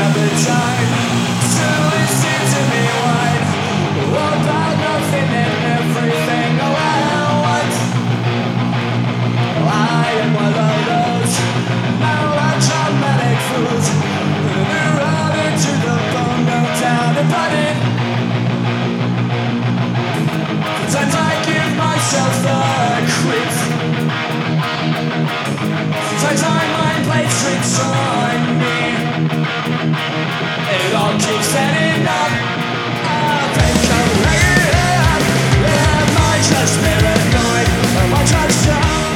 appetite to listen to me whine about nothing and everything. Oh, what? I am one of those melodramatic fools who run into the bone, no down and button. Sometimes I give myself the creeps. Sometimes my mind plays tricks on me. It all keeps adding up. I think I'm right. Am I just paranoid? Am I just young?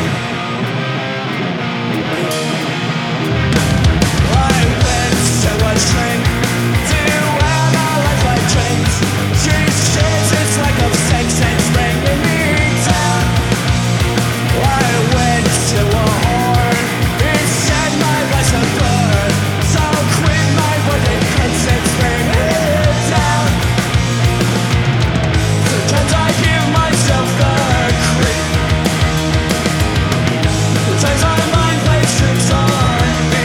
I went to a drink to wear my life like drinks. She's shit, it's like a sex and bringing me down. I went to a whore. He said my life's a blur. So quit my work and consent, bring it down. Sometimes I give myself the creep. Sometimes my mind plays tricks on me.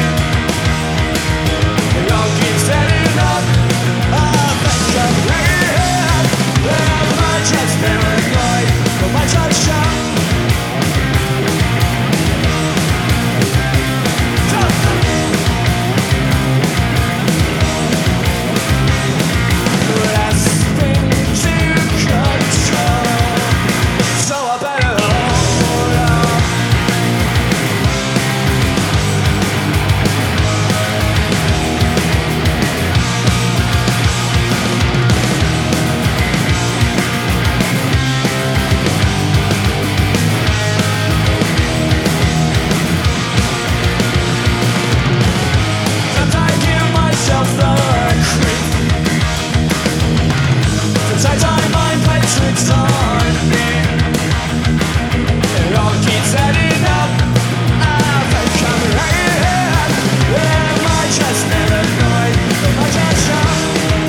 It all keeps adding up. I think I'm right. Am I just paranoid? Am I just young? Grasping to control, so I better hold on. Sometimes I give myself the creep. Sometimes my mind plays tricks on me. It all keeps adding up. I think I'm right. Am I just paranoid? Am I just young?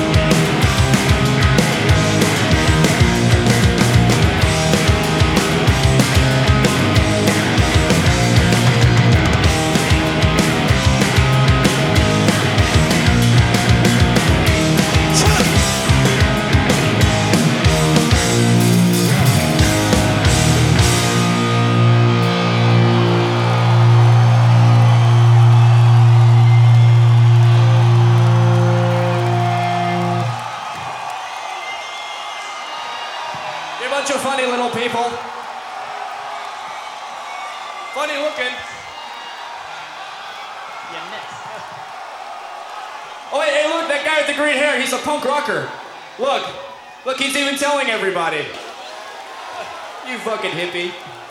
You're a bunch of funny little people. Funny looking. Oh, hey, look, that guy with the green hair, he's a punk rocker. Look, he's even telling everybody. You fucking hippie.